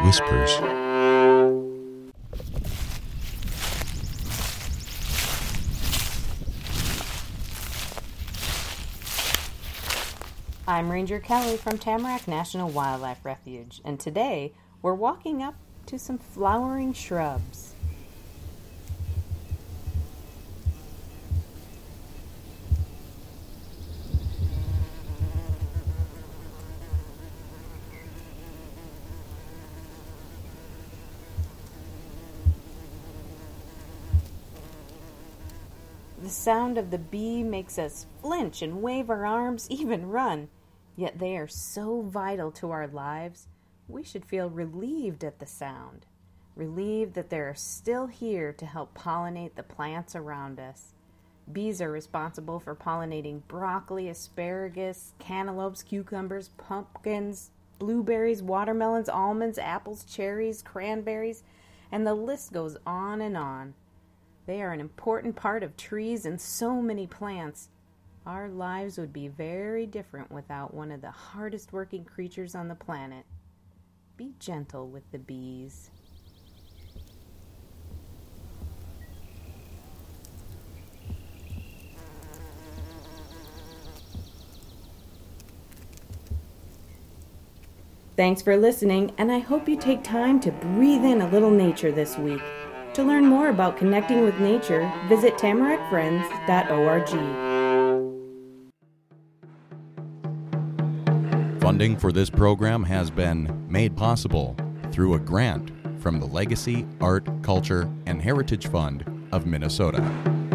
whispers. I'm Ranger Kelly from Tamarack National Wildlife Refuge, and today we're walking up to some flowering shrubs. The sound of the bee makes us flinch and wave our arms, even run. Yet they are so vital to our lives, we should feel relieved at the sound. Relieved that they are still here to help pollinate the plants around us. Bees are responsible for pollinating broccoli, asparagus, cantaloupes, cucumbers, pumpkins, blueberries, watermelons, almonds, apples, cherries, cranberries, and the list goes on and on. They are an important part of trees and so many plants. Our lives would be very different without one of the hardest working creatures on the planet. Be gentle with the bees. Thanks for listening, and I hope you take time to breathe in a little nature this week. To learn more about connecting with nature, visit tamarackfriends.org. Funding for this program has been made possible through a grant from the Legacy, Art, Culture, and Heritage Fund of Minnesota.